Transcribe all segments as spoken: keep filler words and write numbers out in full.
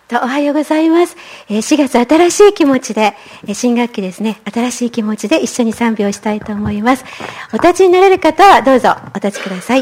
とおはようございます。しがつ新しい気持ちで、新学期ですね、新しい気持ちで一緒に賛美をしたいと思います。お立ちになれる方はどうぞお立ちください。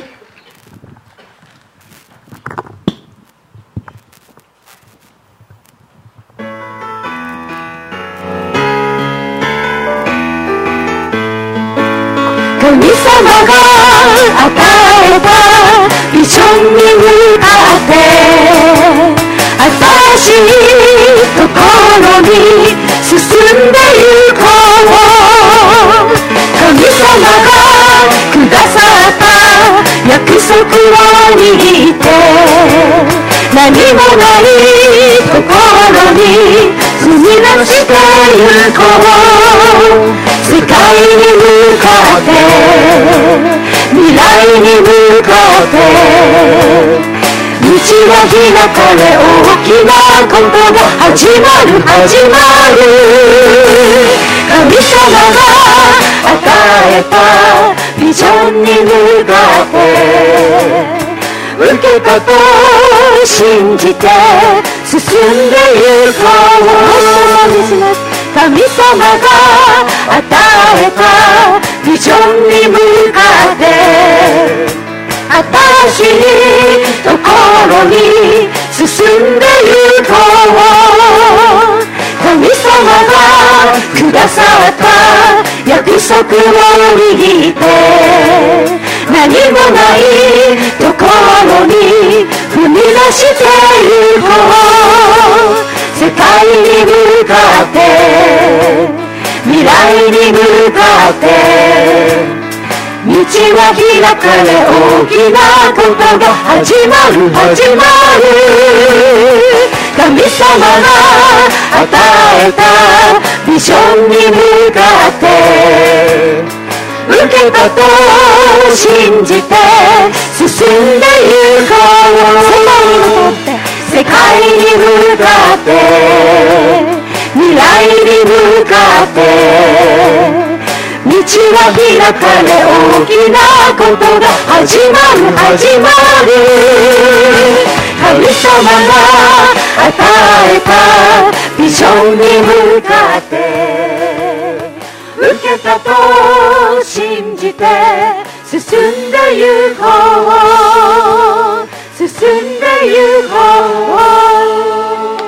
神様が与えたビジョンに向かって新しいところに進んでゆこう。神様がくださった約束を握って何もないところに踏み出してゆこう。世界に向かって未来に向かって道が開かれ大きなことが始まる始まる。神様が与えたビジョンに向かって受けたと信じて進んでゆこう。神様が与えたビジョンに向かって新しいところに進んでゆこう。神様がくださった約束を握って何もないところに踏み出してゆこう。世界に向かって未来に向かって道は開かれ大きなことが始まる始まる。神様が与えたビジョンに向かって受けたと信じて進んでゆこう。世界に向かって未来に向かって道は開かれ大きなことが始まる始まる。神様が与えたビジョンに向かって受けたと信じて進んでゆこう。進んでゆこう。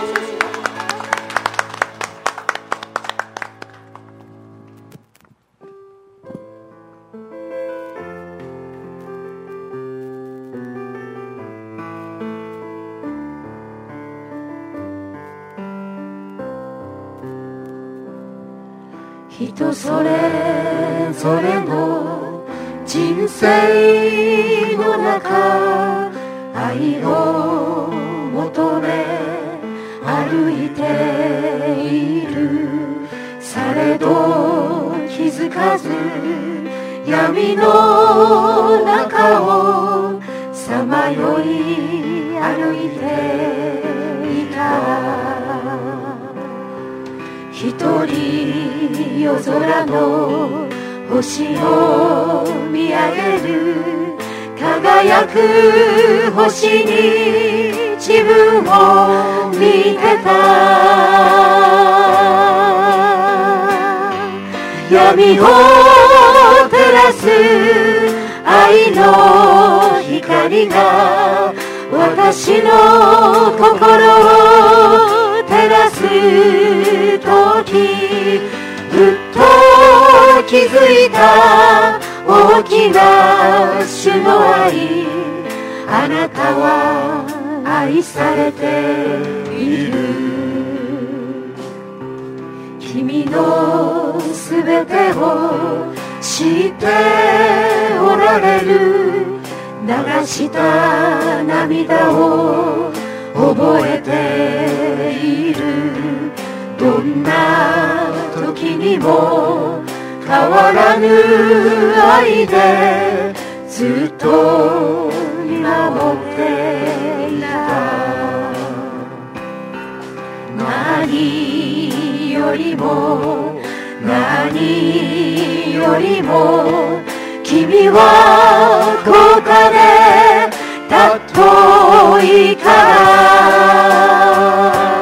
人それぞれの人生の中愛を求め歩いている。されど気づかず闇の中をさまよい歩いていた。一人夜空の星を見上げる。輝く星に自分を見てた。闇を照らす愛の光が私の心を照らす時、ふっと気づいた大きな主の愛。あなたは愛されている。君のすべてを知っておられる。流した涙を覚えている。どんな時にも変わらぬ愛でずっと見守っていた。何よりも何よりも君は高価で尊いから。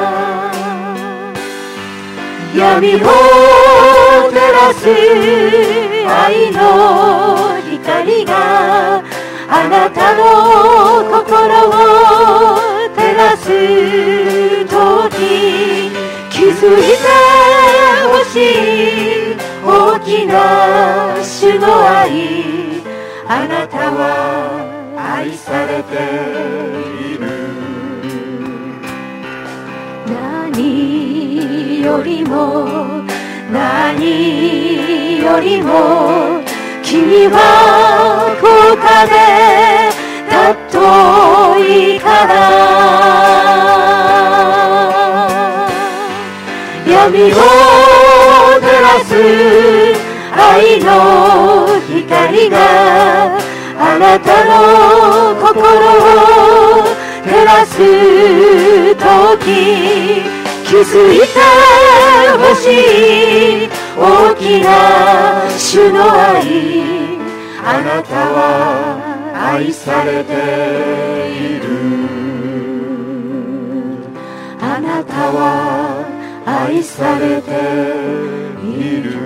闇を照らす愛の光があなたの心を照らすとき、気づいてほしい大きな主の愛、あなたは愛されている。何よりも何よりも君は高価で尊いから、闇を照らす愛の光があなたの心を照らすとき、気づいてほしい大きな主の愛、あなたは愛されている。あなたは愛されている。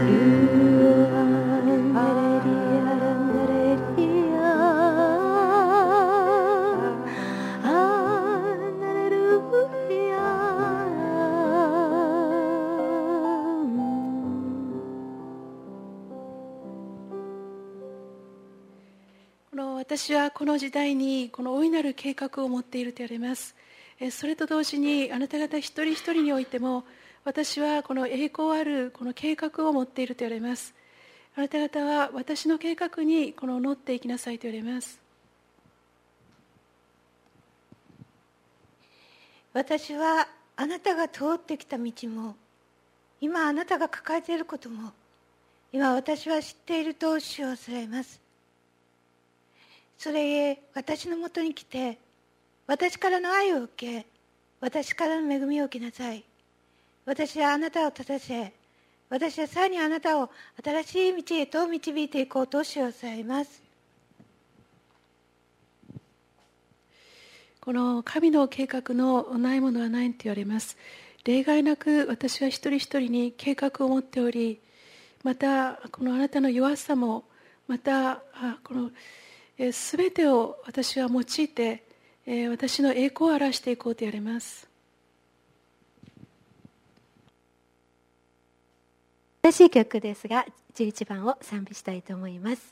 私はこの時代にこの大いなる計画を持っていると言われます。それと同時にあなた方一人一人においても、私はこの栄光あるこの計画を持っていると言われます。あなた方は私の計画にこの乗っていきなさいと言われます。 私はあなたが通ってきた道も、今あなたが抱えていることも、今私は知っていると主はされます。それゆえ私のもとに来て、私からの愛を受け、私からの恵みを受けなさい。私はあなたを立たせ、私はさらにあなたを新しい道へと導いていこうと主はされます。 この神の計画のないものはないと言われます。例外なく私は一人一人に計画を持っており、またこのあなたの弱さも、またこのすべてを私は用いて、私の栄光を表していこうと言われます。 新しい曲ですが、じゅういちばんを賛美したいと思います。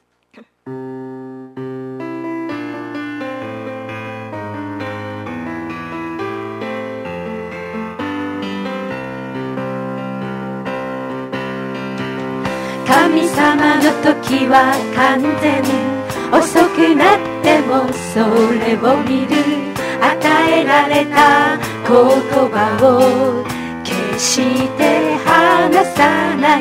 神様の時は完全、遅くなってもそれを見る。与えられた言葉を決して離さない。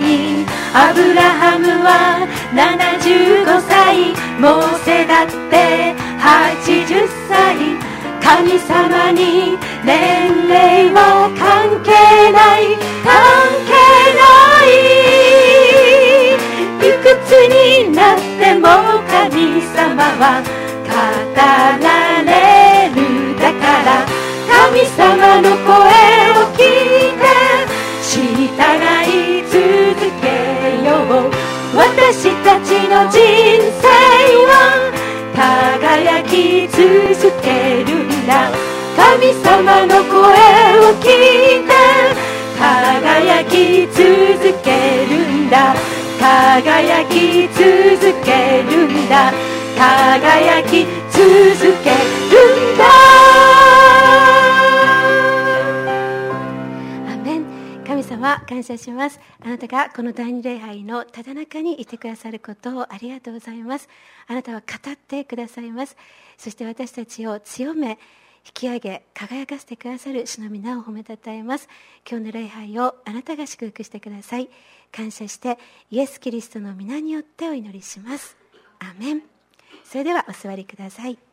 アブラハムはななじゅうごさい、モーセだってはちじゅっさい。神様に年齢は関係ない、関係ない。いくつになっても神様は語られる。だから神様の声を聞いて従い続けよう。私たちの人生は輝き続けるんだ。神様の声を聞いて輝き続けるんだ。輝き続けるんだ。輝き続けるんだ。 アーメン。神様感謝します。あなたがこの第二礼拝のただ中にいてくださることをありがとうございます。あなたは語ってくださいます。そして私たちを強め引き上げ輝かせてくださる主の皆を褒めたたえます。今日の礼拝をあなたが祝福してください。感謝してイエス・キリストの皆によってお祈りします。アーメン。それではお座りください。